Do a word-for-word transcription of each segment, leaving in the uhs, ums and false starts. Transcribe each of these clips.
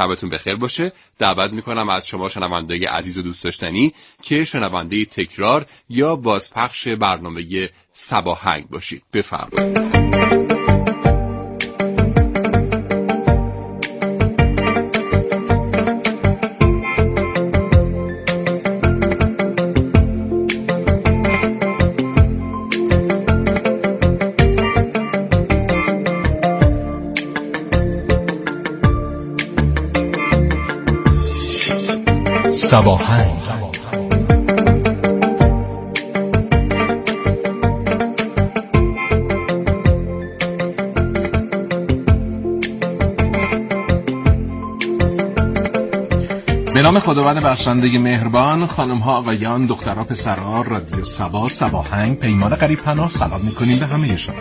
شبتون بخیر باشه. دعوت میکنم از شما شنوندگان عزیز و دوست داشتنی که شنونده تکرار یا بازپخش برنامه صباهنگ باشید. بفرمایید. صباهنگ. به نام خداوند بخشنده مهربان، خانم ها آقایان، دخترها پسرها، رادیو صبا صباهنگ پیمان قریب پناه سلام میکنیم به همه شما.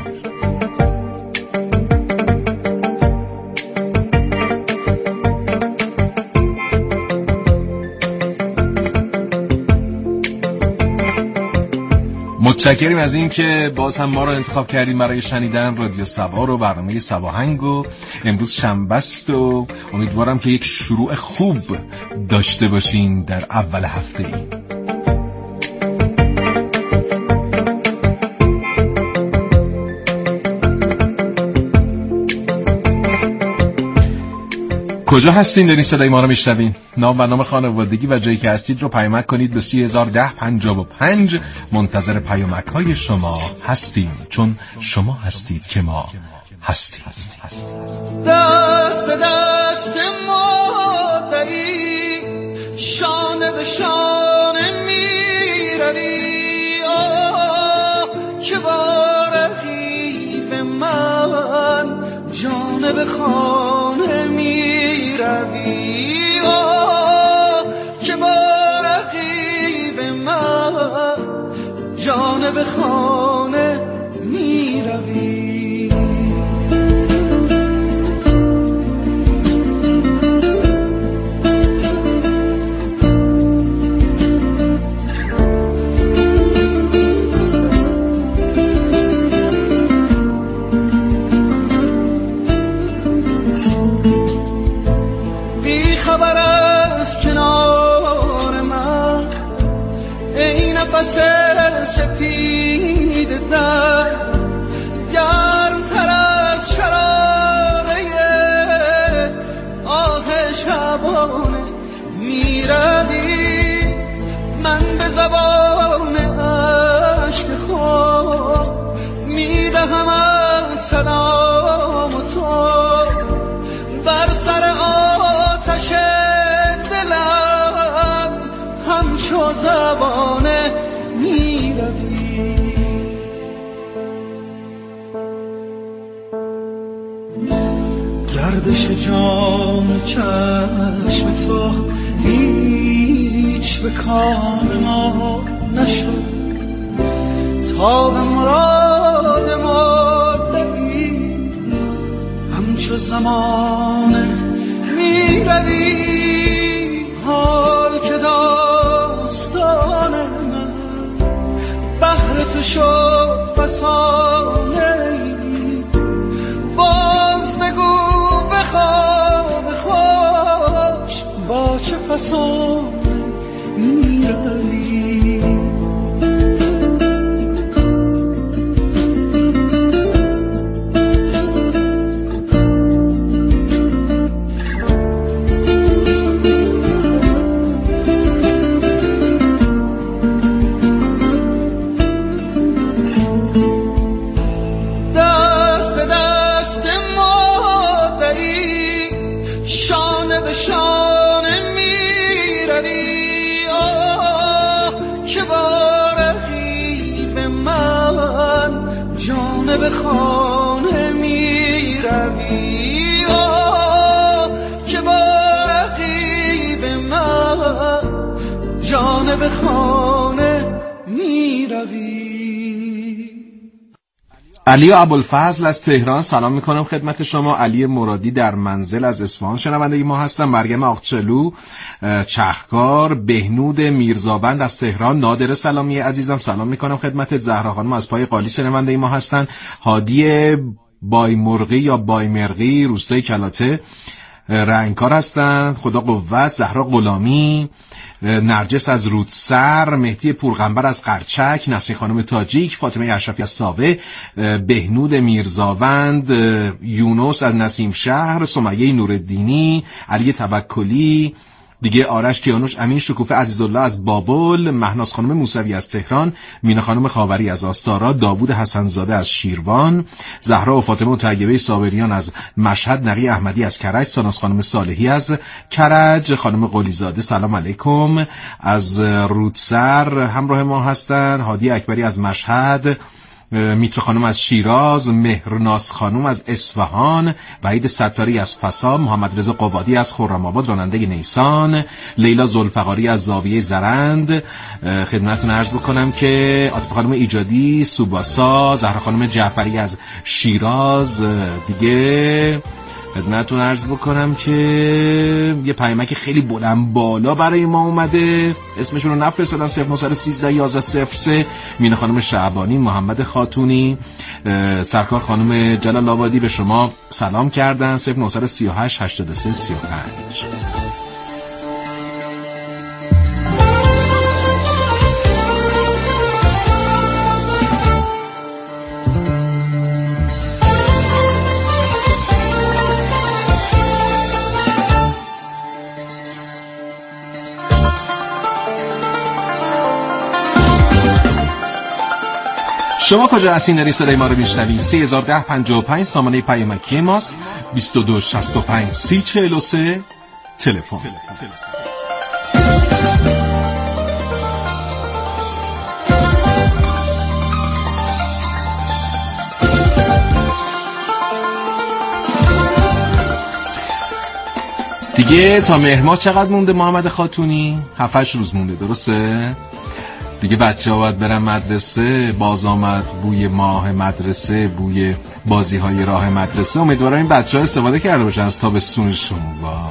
متشکریم از این که باز هم ما رو انتخاب کردیم برای شنیدن رادیو صبا رو، برنامه صباهنگ. و امروز شنبه است و امیدوارم که یک شروع خوب داشته باشین در اول هفته ای. کجا هستین دارین صدای ما رو میشنوین؟ نام و نام خانوادگی و جایی که هستید رو پیامک کنید به سی هزار و ده پنجاه و پنج. منتظر پیامک های شما هستیم، چون شما هستید که ما هستیم. دست به دست ما دهی، شانه به شانه می روی، آه که با رقیب من جانه به خانه می روی، آه که با رقیب من جانه به خانه می روی. نفس سپید در گرم تر از شراره آه شبانه می روی، من به زبان عشق خود می دهمت سلام تو، بر سر آتش دلم همچو زبانه می روی. گردش جام چشم تو هیچ به کام ما نشد، تا به مراد ما دهی همچو زمانه می روی. حال که داستان من بهر تو شد فسانه، باز بگو بخواب خوش با چه فسانه می روی. به خانه می روی، آه که با رقیب من جان به خانه می روی. علی ابوالفضل از تهران سلام میکنم خدمت شما. علی مرادی در منزل از اصفهان شنونده ما هستم. مریم آقچلو چرخکار، بهنود میرزابند از تهران، نادر سلامی عزیزم سلام میکنم خدمت. زهرا خانم از پای قالی شنونده ما هستن. هادی بایمرغی یا بایمرغی روستای کلاته رنگکار هستند، خدا قوت، زهرا غلامی، نرجس از رودسر، مهدی پورغنبر از قرچک، نسرین خانم تاجیک، فاطمه اشرفی از ساوه، بهنود میرزاوند، یونس از نسیم شهر، سمیه نورالدینی، علی توکلی، دیگه آرش کیانوش، امین شکوفه عزیزالله از بابل، مهناز خانم موسوی از تهران، مینا خانم خاوری از آستارا، داوود حسنزاده از شیروان، زهرا و فاطمه و طیبه صابریان از مشهد، نقی احمدی از کرج، ساناز خانم صالحی از کرج، خانم قلیزاده سلام علیکم از رودسر همراه ما هستن، هادی اکبری از مشهد، میتر خانم از شیراز، مهرناز خانم از اصفهان، وحید ستاری از فسا، محمد رضا قبادی از خرم‌آباد راننده نیسان، لیلا ذوالفقاری از زاویه زرند. خدمتتون عرض بکنم که عاطفه خانم ایجادی سوباسا، زهرا خانم جعفری از شیراز. دیگه خدمتتون عرض بکنم که یه پیامک خیلی بلند بالا برای ما اومده، اسمشون رو نفرستادن. صفر نه یک سه یازده صفر سه مینا خانم شعبانی، محمد خاتونی، سرکار خانم جلال آبادی به شما سلام کردن. صفر نه سه هشت هشت سه سه پنج. شما کجا هستین؟ در صدای ما رو میشنوید. سه هزار و ده پنجاه و پنج سامانه پیامکی ماست. بیست و دو شصت و پنج سی چهل و سه تلفن. دیگه تا مهر ماه چقدر مونده محمد خاتونی؟ هفت هشت روز مونده، درسته؟ دیگه بچه ها باید برن مدرسه. باز آمد بوی ماه مدرسه، بوی بازی های راه مدرسه. امیدوارم این بچه ها استفاده کرده باشن از تابستونشون. با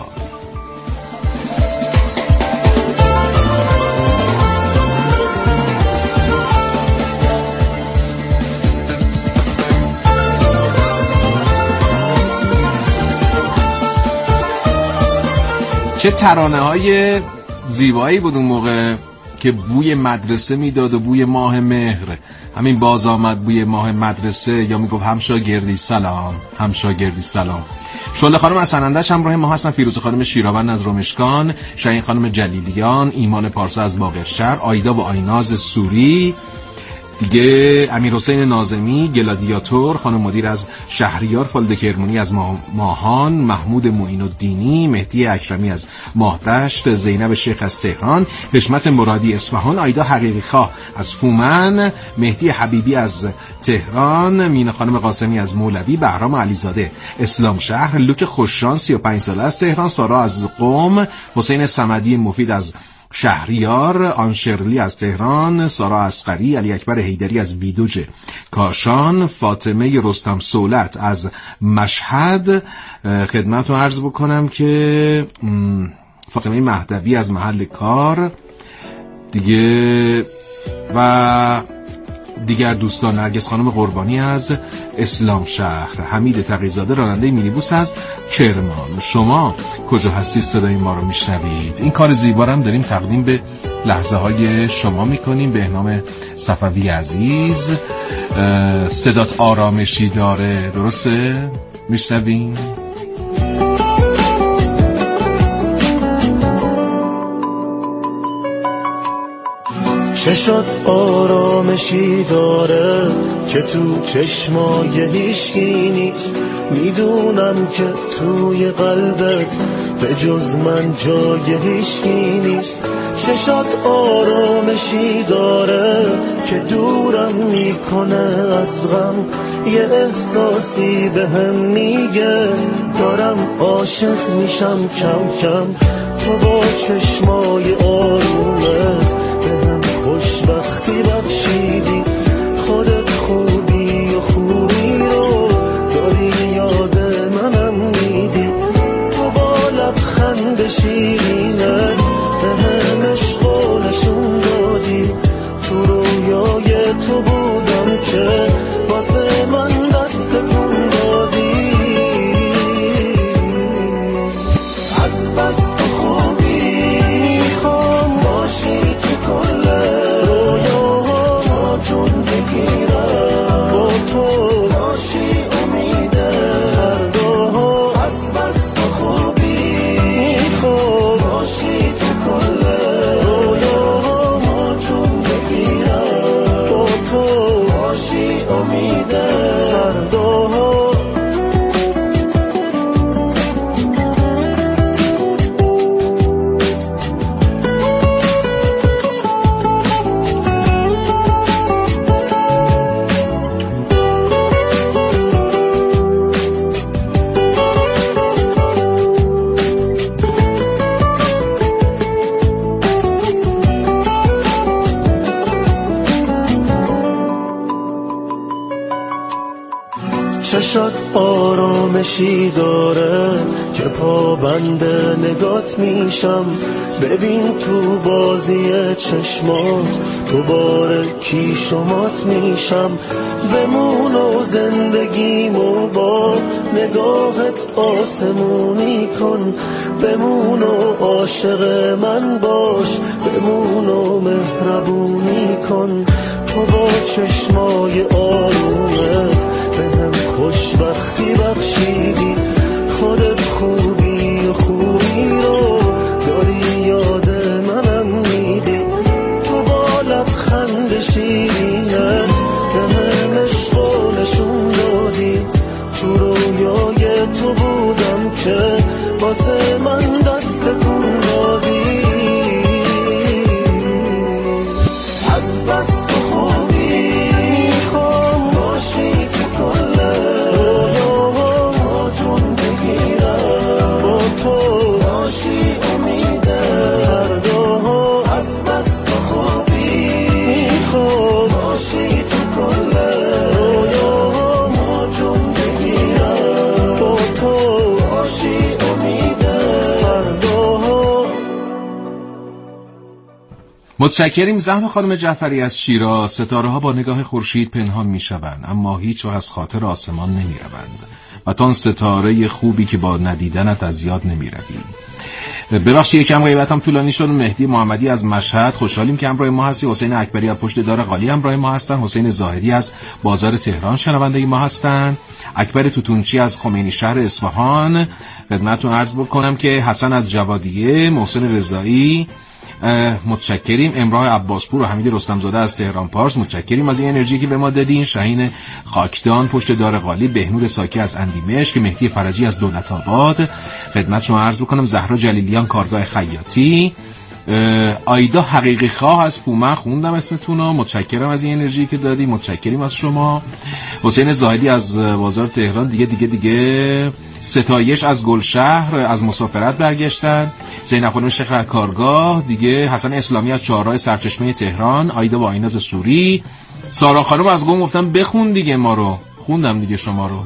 چه ترانه های زیبایی بود اون موقع که بوی مدرسه میداد و بوی ماه مهر. همین باز آمد بوی ماه مدرسه، یا میگفت همشاگردی سلام، همشاگردی سلام. شعله خانم از سنندج همراه ما هستن، فیروزه خانم شیراوند از رمشکان، شاهین خانم جلیلیان، ایمان پارسا از باقرشهر، آیدا و آیناز سوری، دیگه امیر حسین ناظمی، گلادیاتور، خانم مدیر از شهریار، فالده کرمونی از ماهان، محمود معین الدینی، مهدی اکرمی از ماهدشت، زینب شیخ از تهران، حشمت مرادی اصفهان، آیدا حقیقی خواه از فومن، مهدی حبیبی از تهران، مینا خانم قاسمی از مولوی، بهرام علیزاده اسلام شهر، لوک خوششان سی و پنج ساله از تهران، سارا از قم، حسین صمدی مفید از شهریار، آن شرلی از تهران، سارا اصغری، علی اکبر حیدری از بیدوج کاشان، فاطمه رستم سولت از مشهد. خدمتتون عرض بکنم که فاطمه مهدوی از محل کار دیگه و دیگر دوستان، نرگس خانم قربانی از اسلام شهر، حمید تقی‌زاده راننده مینیبوس از کرمان. شما کجا هستید صدای ما رو میشنوید؟ این کار زیبا رو هم داریم تقدیم به لحظه های شما میکنیم. بهنام صفوی عزیز، صدات آرامشی داره، درسته؟ میشنویم؟ چشات آرامشی داره که تو چشمای هیچکی نیست. میدونم که توی قلبت به جز من جای هیچکی نیست. چشات آرامشی داره که دورم میکنه از غم. یه احساسی به هم میگه دارم عاشق میشم کم کم. تو با چشمای آرومت خوشبختی بخشیدی. خودت خوبی و خوبی رو داری یاد منم میدی. تو با لبخند شیرینت به هم عشق و نشون دادی. تو رویای تو بودم که واسه من دست کن دادی. امید فرداها. چشات آرامشی داره که پابند نگات میشم. ببین تو بازی چشمات دوباره کی شمات میشم. بمون و زندگیمو با نگاهت آسمونی کن. بمون و عاشق من باش، بمون و مهربونی کن. تو با چشمای آرومت بهم خوشبختی بخشیدی. خودت خوبی و خوبی رو داری یاد منم میدی. تو با لبخند شیرینت بهم عشق و نشون دادی. تو رویای تو بودم که واسه من دست کن دادی. از بس تو خوبی میخوام باشی تو کل رویاها جون بگیرم. با تو باشی امید فرداها. از بس تو خوبی میخوام باشی تو کل رویاها جون بگیرم. با تو باشی امید فرداها. متشکریم زهرا خانم جعفری از شیراز. ستاره ها با نگاه خورشید پنهان می شوند اما هیچ وقت از خاطر آسمان نمی روند و تون ستاره خوبی که با ندیدنت از یاد نمی روی. ببخشید یکم غیبتم طولانی شد. مهدی محمدی از مشهد، خوشحالیم که همراه ما هستی. حسین اکبری از پشت دار قالی همراه ما هستن. حسین زاهدی از بازار تهران شنونده ما هستن. اکبر توتونچی از خمینی شهر اصفهان. خدمتتون عرض بکنم که حسن از جوادیه، محسن رضایی متشکریم. امراه عباسپور و حمید رستمزاده از تهران پارس متشکریم از این انرژی که به ما دادین. شاهین خاکدان پشت دار قالی، بهنود ساکی از اندیمشک، مهدی فرجی از دولت آباد خدمتتون عرض بکنم. زهرا جلیلیان کارگاه خیاطی. آیدا حقیقی خواه از فومه خوندم اسمتونو، متشکرم از این انرژی که دادی، متشکریم از شما. حسین زاهدی از بازار تهران دیگه دیگه دیگه. ستایش از گلشهر از مسافرت برگشتن. زینب خانم شیخ از کارگاه دیگه. حسن اسلامی از چهارراه سرچشمه تهران. آیدا با ایناز سوری. سارا خانم از قم گفتم بخون دیگه ما رو، خوندم دیگه شما رو.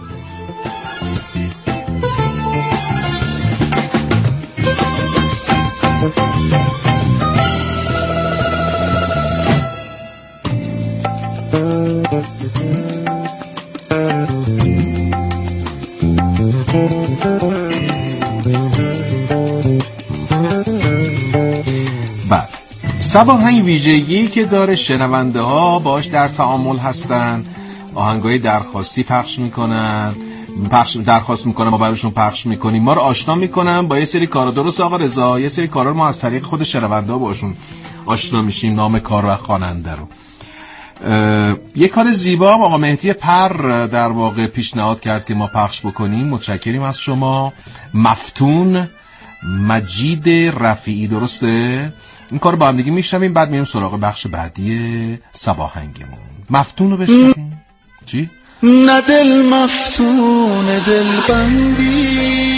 بعد سباهنگ ویژگی که داره شنونده ها باش در تعامل هستن، آهنگای درخواستی پخش میکنن، پخش درخواست میکنن ما براشون پخش میکنیم، ما رو آشنا میکنن با یه سری کارا. درست آقا رضا؟ یه سری کارا ما از طریق خود شنونده ها باشون آشنا میشیم، نام کار و خواننده رو. یه کار زیبا آقا مهدی پر در واقع پیشنهاد کرد که ما پخش بکنیم، متشکریم از شما. مفتون مجید رفیعی، درسته؟ این کار با هم دیگه میشنویم، بعد میریم سراغ بخش بعدی سباهنگمون. مفتون رو بشنویم. چی؟ نه دل مفتون دل بندی،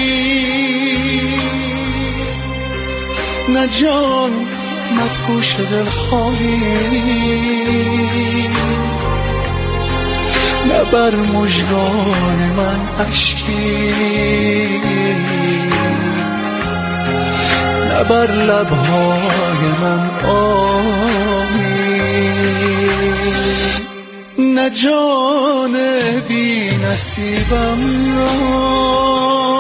نه جان مدهوش دل خواهی، نه بر مژگان من اشکی، نه بر لبهای من آهی، نه جان بی نصیبم را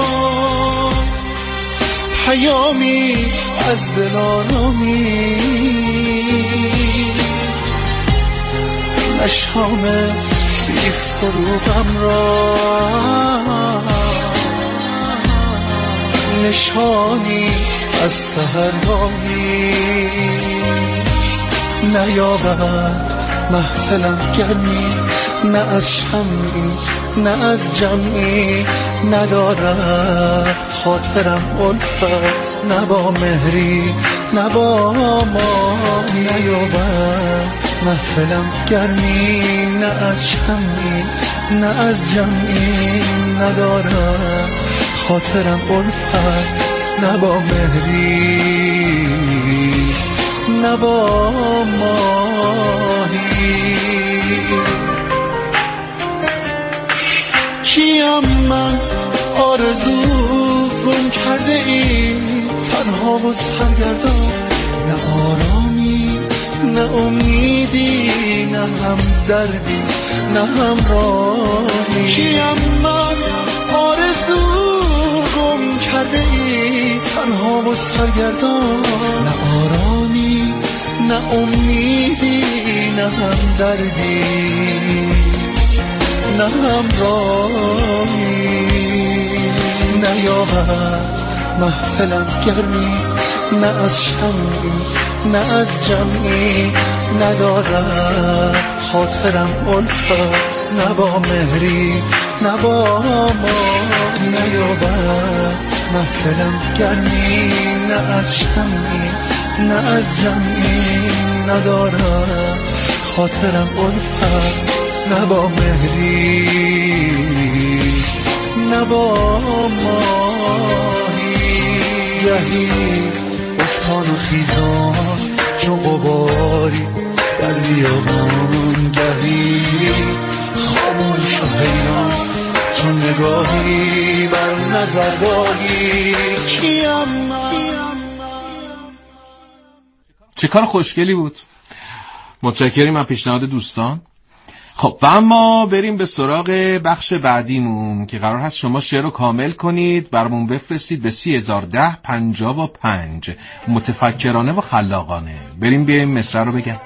پیامی از دل آرامی، نه شام بی فروغم را نشانی از سحرگاهی، نیابد محفلم گرمی نه از شمعی نه از جمعی ندارد خاطرم الفت، نه با مهری نه با ماهی نیابد محفلم گرمی، نه از شمعی نه از جمعی ندارد خاطرم الفت، نه با مهری نه با ماهی. کیم من آرزو گم کرده ای، تنها و سرگردان، نه آرامی نه امیدی نه هم دردی نه هم راهی. کیم من آرزو گم کرده ای، تنها و سرگردان، نه آرامی نه امیدی نه هم دردی نه هم راهی. نیابد محفلم گرمی، نه از شمعی نه از جمعی ندارد خاطرم الفت، نه با مهری نه با ما. نیابد محفلم گرمی، نه از شمعی نه از جمعی ندارد خاطرم الفت، نه با مهری نه با ماهی. گهی افتان و خیزان چون غباری در بیابان، گهی خاموش و حیران چون نگاهی بر نظرگاهی. کیم من؟ چه کار خوشگلی بود. متشکریم از پیشنهاد دوستان. خب و اما بریم به سراغ بخش بعدیمون که قرار هست شما شعر رو کامل کنید، برامون بفرستید به سی هزار و ده پنجاه و پنج. متفکرانه و خلاقانه. بریم بیایم مصرع رو بگم.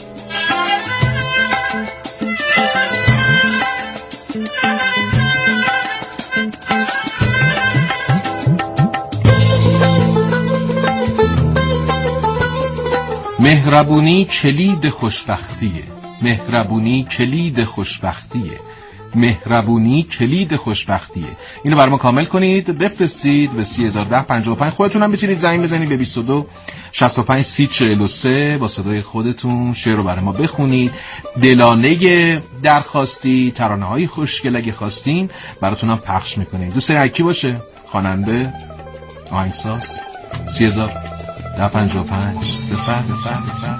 مهربونی کلید خوشبختیه، مهربونی کلید خوشبختیه، مهربونی کلید خوشبختیه. اینو برام کامل کنید، بفرستید به سی هزار و ده پنجاه و پنج. خودتون هم میتونید زنگ بزنید به بیست و دو شصت و پنج سی چهل و سه با صدای خودتون شعر رو برای ما بخونید. دلانه درخواستی، ترانه های خوشگل اگه خواستین براتون هم پخش میکنیم. دوست دارید کی باشه؟ خواننده، آهنگساز. سی هزار و ده پنجاه و پنج. بفرم بفرم بفرم.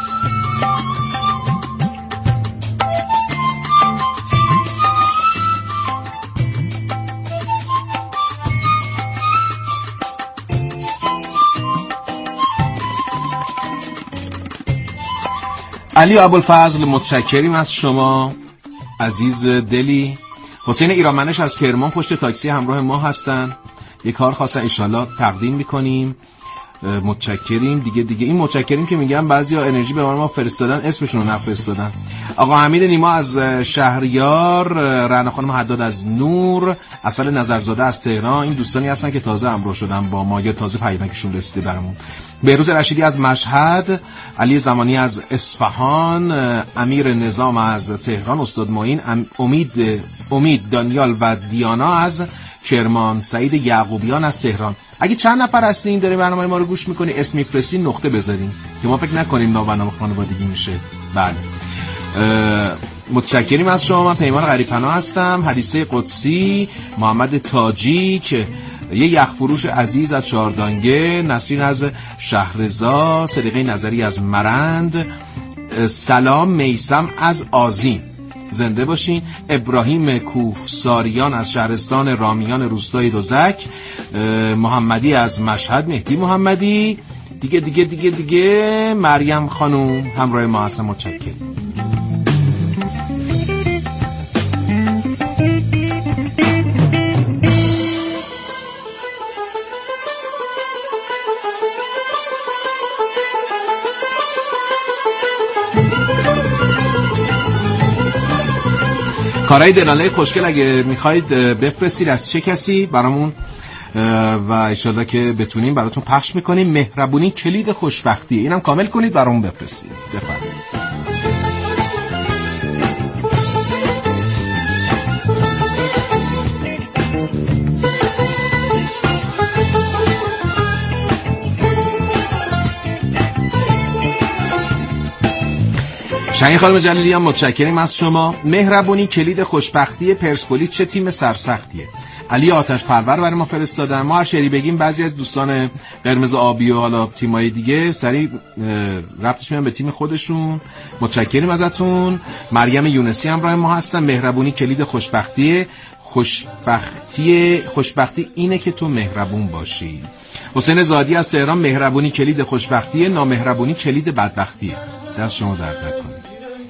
علی ابوالفضل متشکریم از شما عزیز دلی. حسین ایرانمنش از کرمان پشت تاکسی همراه ما هستن، یه کار خواستن انشالله تقدیم میکنیم. متشکریم دیگه دیگه این متشکریم که میگم بعضیا انرژی به ما فرستادن اسمشون رو نفرستادن. آقا حمید نیما از شهریار، رعنا خانم حداد از نور، اصل نظرزاده از تهران. این دوستانی هستن که تازه همراه شدن با ما یا تازه پیامکشون رسیده برامون. بهروز رشیدی از مشهد، علی زمانی از اصفهان، امیر نظام از تهران، استاد معین، امید امید دانیال و دیانا از کرمان، سعید یعقوبیان از تهران. اگه چند نفر هستین دارین برنامه ما رو گوش میکنی اسم میفرستین نقطه بذارین که ما فکر نکنیم نا برنامه خانوادگی میشه. بله متشکریم از شما. من پیمان غریب‌پناه هستم. حدیثه قدسی، محمد تاجیک، یه یخفروش عزیز از چهاردانگه، نسرین از شهرزا، صدیقه نظری از مرند، سلام میسم از آذین. زنده باشین. ابراهیم کوفساریان از شهرستان رامیان روستای دوزک، محمدی از مشهد، مهدی محمدی، دیگه دیگه دیگه دیگه مریم خانوم همراه ما هستن. متشکرم. کارهای دلانه خوشگل اگه میخواید بفرستید از چه کسی برامون و انشالله که بتونیم براتون پخش میکنیم. مهربونی کلید خوشبختیه، اینم کامل کنید برامون بفرستید. بفرمایید. شنگ خانم جلیلی هم متشکریم از شما. مهربونی کلید خوشبختی پرسپولیس چه تیم سرسختیه؟ علی آتش پرور برای ما فرستادن. ما هر شعری بگیم بعضی از دوستان قرمز آبی و حالا تیمای دیگه سریع ربطش میدن به تیم خودشون. متشکریم ازتون. مریم یونسی هم برای ما هستن. مهربونی کلید خوشبختیه. خوشبختی خوشبختی اینه که تو مهربون باشی. حسین زادی از تهران. مهربونی کلید خوشبختیه، نامهربونی کلید بدبختیه. دست شما درد نکنه.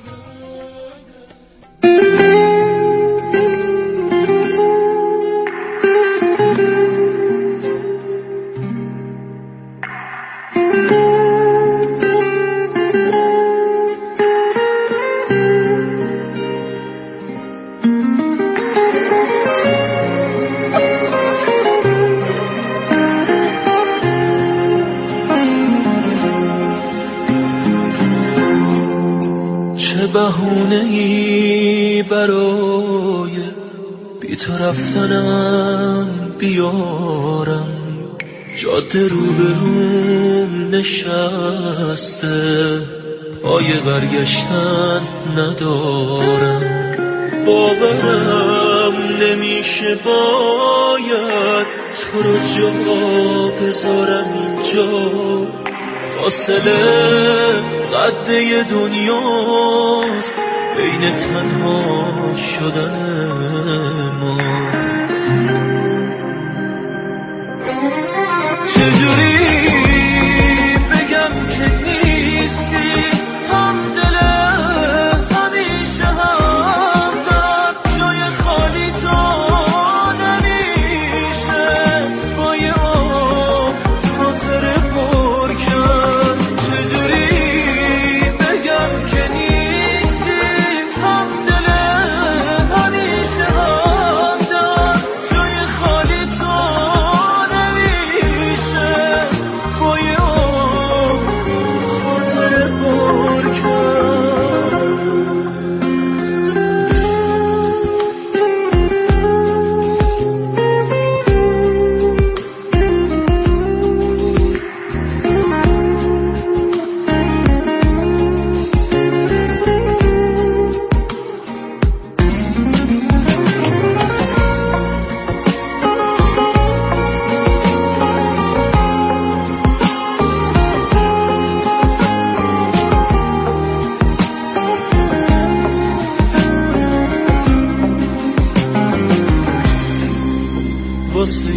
بهونه‌ای برای بی تو رفتنم بیارم، جاده رو به روم نشسته، پای برگشتن ندارم، باورم نمیشه باید تو رو جا بذارم اینجا، فاصله قده دنیاست بین تنها شدن ما. چجوری بگم که نیستی همدل همیشه همدم، جای خالی تو نمیشه با یه آب خاطره پر کرد. چجوری بگم که نیستی همدل همیشه همدم، جای خالی تو نمیشه با یه آب خاطره پر کرد. واسه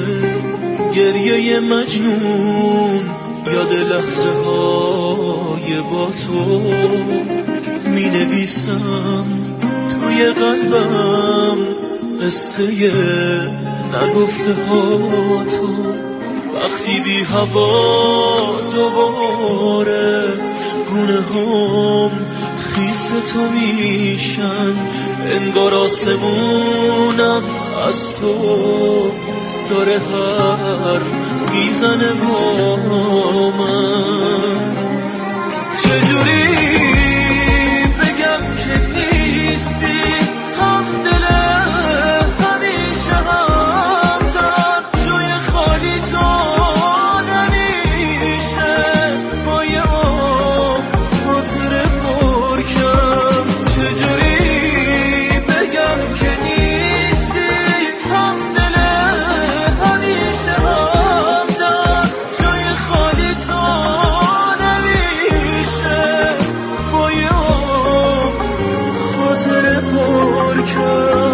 گریه مجنون یاد لحظه های با تو می نویسم توی قلبم قصه نگفته ها تو. وقتی بی هوا دوباره گونه هم خیس تو میشن، انگار آسمونم از تو داره حرف میزنه با من. چجوری بگم که نیستی همدل همیشه همدم، جای خالی تو نمیشه با یه آب خاطره پر کرد. چجوری بگم که نیستی همدل همیشه همدم، جای خالی تو نمیشه با یه آب خاطره پر کرد.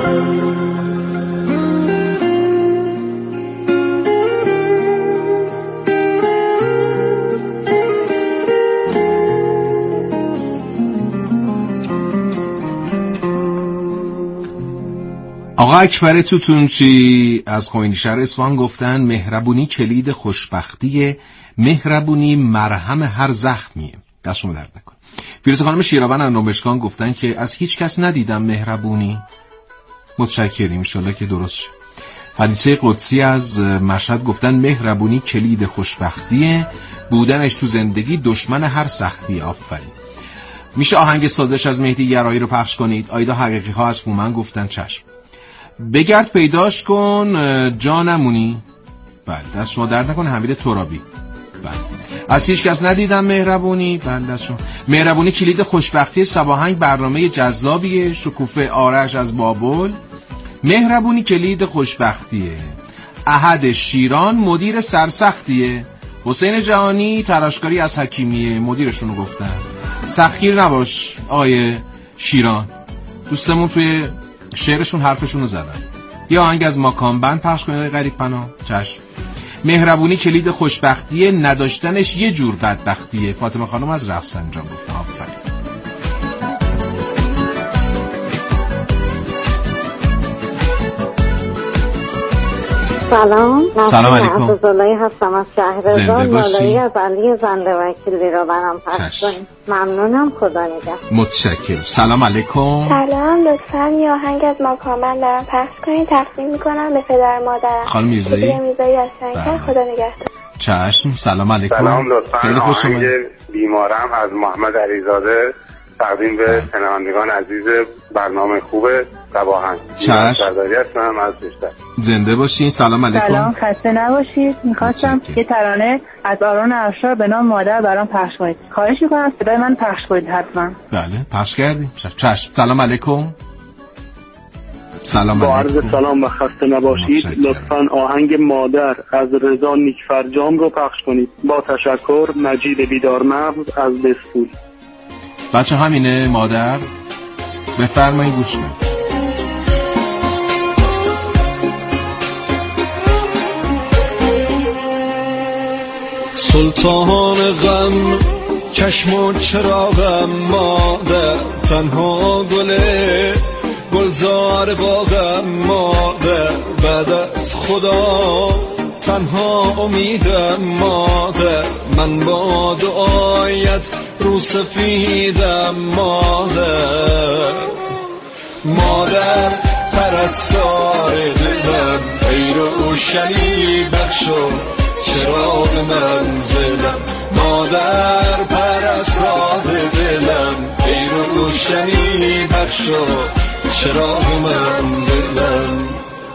آقا اکبر توتونچی از خوینشهر اصفهان گفتن مهربونی کلید خوشبختیه، مهربونی مرهم هر زخمیه. دستشون درد نکن. فیروز خانم شیرابن اندرمشکان گفتن که از هیچ کس ندیدم مهربونی. متشکریم، انشالله که درست شد. حدیثه قدسی از مشهد گفتن مهربونی کلید خوشبختیه، بودنش تو زندگی دشمن هر سختی. آفرین. میشه آهنگ سازش از مهدی گرایی رو پخش کنید؟ آیدا حقیقی ها از فومن گفتن چشم. بگرد پیداش کن جا نمونی. بله دست شما درد نکنه. حمید ترابی بله. از هیچ کس ندیدم مهربونی. بله شما. مهربونی کلید خوشبختی سباهنگ برنامه جذابیه. شکوفه آرش از بابل. مهربونی کلید خوشبختیه. احد شیران مدیر سرسختیه. حسین جهانی تراشکاری از حکیمیه، مدیرشونو گفتن. سختگیر نباش آیه شیران، دوستمون توی شعرشون حرفشونو زدن. یا آهنگ از ماکان بند پخش کنید آیه غریب پناه. چشم. مهربونی کلید خوشبختیه، نداشتنش یه جور بدبختیه. فاطمه خانم از رفسنجان گفته. آفرین. سلام. سلام علیکم. عزیزاللهی هستم از شهرزاد. لالایی از علی زنده وکیلی رو برام پخش کنید. ممنونم. خدا نگهدار. متشکرم. سلام علیکم. سلام. لطفاً یه آهنگ از ماکان بند برام پخش کنید. تقدیم میکنم به پدر مادرم. خانم میرزایی. میرزایی از شنکر. خدا نگهدار. چشم. سلام علیکم. سلام. لطفاً آهنگ بیمارم از محمد علیزاده تقدیم به شنوندگان عزیز برنامه خوب سباهنگ. چشم. سرداری هستم از بیشتر. زنده باشین. سلام علیکم. سلام. خسته نباشید. میخواستم یه ترانه از آرون افشار به نام مادر برام پخش کنید. خواهش میکنم صدای من پخش کنید حتما. بله پخش کردیم. چشم. سلام علیکم. سلام با علیکم. عرض سلام و خسته نباشید. لطفاً آهنگ مادر از رضا نیکفرجام رو پخش کنید. با تشکر. مجید بیدارمغز از بسپول. بچه همینه مادر. بفرمایید گوش کنید. سلطان غم چشم و چراغم مادر، تنها گله گلزار باغم مادر، بعد از خدا تنها امیدم مادر، من با دعایت رو سفیدم مادر. مادر پرستار دلم، ای روشنی بخشو چراغ منزلم، مادر پرستار دلم، ای روشنی بخشو چراغ منزلم.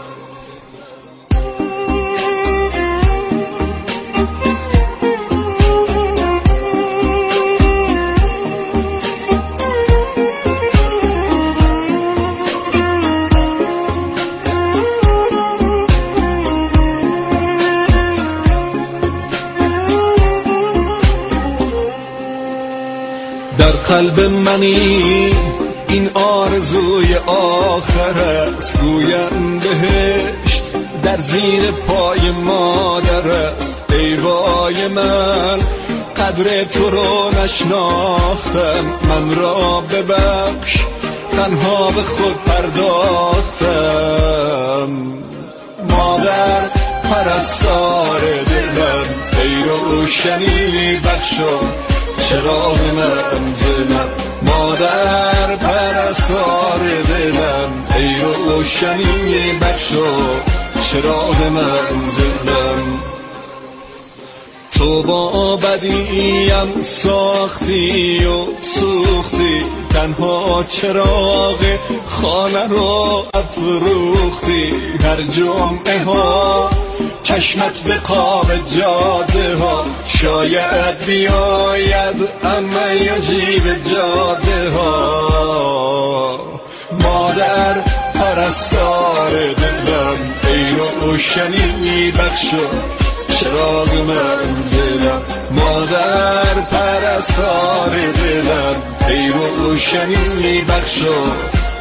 در قلب منی این آرزوی آخر است، گویم بهشت در زیر پای مادر است. ای وای من قدر تو رو نشناختم، من را ببخش تنها به خود پرداختم. مادر پرستار دلم، ای روشنی بخشو چراغ منزلم، مادر پرستار دلم، ای روشنی بخشو چراغ منزلم. تو با بدیم ساختی و سوختی، تنها چراغ خانه رو افروختی. هر جمعه ها چشمت به قاب جاده ها، شاید بیاید اما یجیب جاده ها. مادر پرستار دلم، ای روشنی بخشو چراغ منزلم، مادر پرستار دلم، ای روشنی بخشو